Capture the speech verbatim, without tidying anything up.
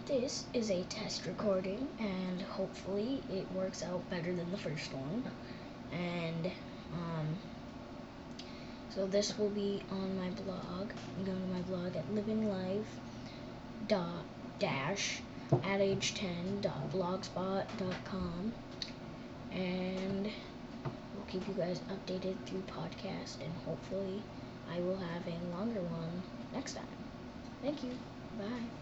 This is a test recording, and hopefully it works out better than the first one. And um, so this will be on my blog. You go to my blog at living life dot dash at age ten dot blogspot dot com, and we'll keep you guys updated through podcast, and hopefully I will have a longer one next time. Thank you. Bye.